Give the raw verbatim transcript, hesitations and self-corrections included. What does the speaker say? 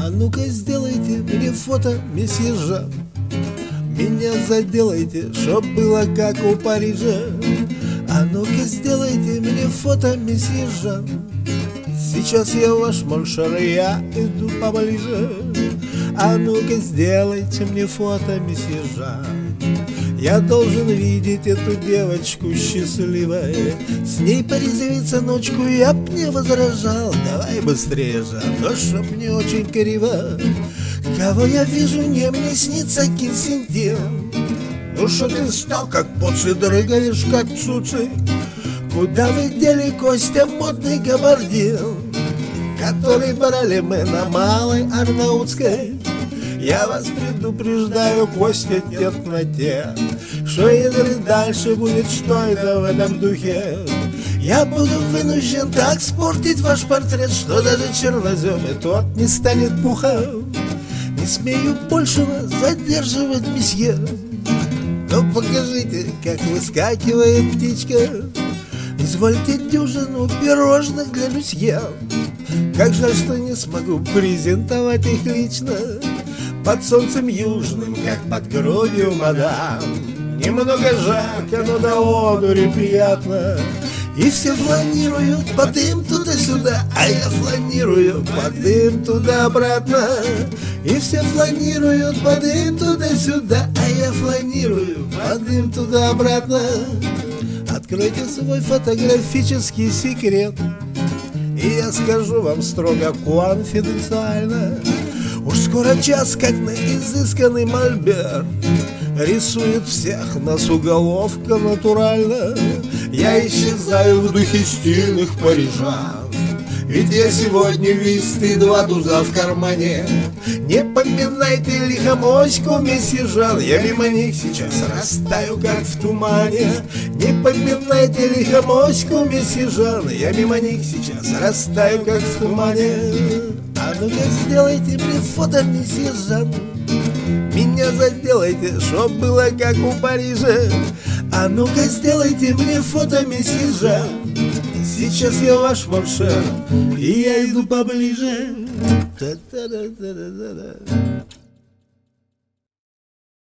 А ну-ка сделайте мне фото, месье Жан. Меня заделайте, чтоб было как у Парижа. А ну-ка сделайте мне фото, месье Жан. Сейчас я ваш моншер, я иду поближе. А ну-ка сделайте мне фото, месье Жан. Я должен видеть эту девочку счастливой, с ней порезвиться ночку я б не возражал. Давай быстрее, Жан, но чтоб не очень криво. Кого я вижу, не мне снится Кенсингтон. Ну что ты встал, как поци, дрыгаешь, как цуцик? Куда вы дели Костя, модный габардин, который брали мы на Малой Арнаутской? Я вас предупреждаю, Костя, тетноте, что если дальше будет что-то в этом духе, я буду вынужден так спортить ваш портрет, что даже чернозем и тот не станет пухом. Не смею больше вас задерживать, месье. Ну покажите, как выскакивает птичка. Извольте дюжину пирожных для Люсье. Как жаль, что не смогу презентовать их лично под солнцем южным, как под грудью мадам. Немного жарко, но до одури приятно. И все фланируют по дым туда-сюда, а я фланирую по дым туда-обратно. И все фланируют по дым туда-сюда, а я фланирую по дым туда-обратно. Откройте свой фотографический секрет, и я скажу вам строго конфиденциально. Уж скоро час, как на изысканный мольберт, рисует всех нас уголовка натурально. Я исчезаю в духе стильных парижан, ведь я сегодня вист и два туза в кармане. Не поминайте лихомоську, месье Жан, я мимо них сейчас растаю, как в тумане. Не поминайте лихомоську, месье Жан, я мимо них сейчас растаю, как в тумане. А ну-ка сделайте мне фото, месье Жан. Меня заделайте, чтоб было как у Парижа. А ну-ка сделайте мне фото, месье Жан. Сейчас я ваш моншер, и я иду поближе. Та-та-да-да-да-да.